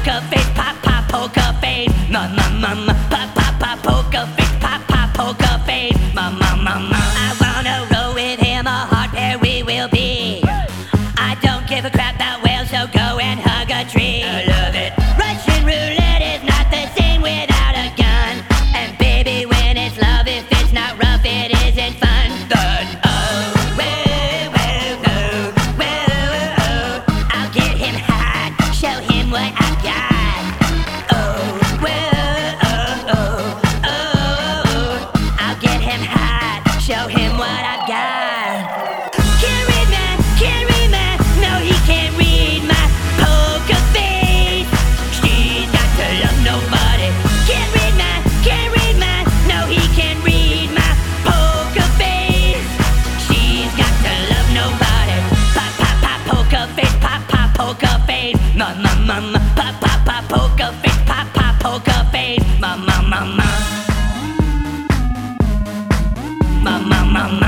poker face, pop pop poker face, ma ma ma ma, pop pop pop poker face, pop pop poker face, ma ma ma ma. I wanna roll with him, a hard pair we will be. I don't give a crap about whales, so go and hug a tree. I love it. Russian roulette is not the same without a gun. And baby, when it's love, if it's not rough, it isn't fun. Fun. Oh, whoa, whoa, whoa, whoa, oh. I'll get him hot, show him what I got. Oh, whoa, oh, oh, oh, oh. I'll get him hot, show him what I got. Can't read my, no he can't read my poker face. She's got to love nobody. Can't read my, no he can't read my poker face. She's got to love nobody. Pop pop pop poker face, pop pop poker face, ma ma ma ma. Pop pop pop poker face, pop pop poker face, ma ma ma ma. Ma ma ma ma.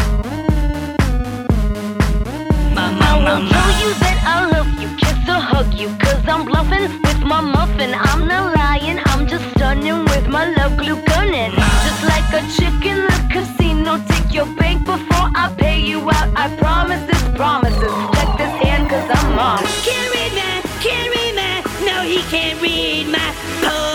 I won't tell you that I love you, kiss or hug you, cause I'm bluffing with my muffin. I'm not lying, I'm just stunning with my love glue gunning. Just like a chick in the casino, take your bank before I pay you out. I promise this promises. Check this hand cause I'm on. Can't read my, no he can't read my poker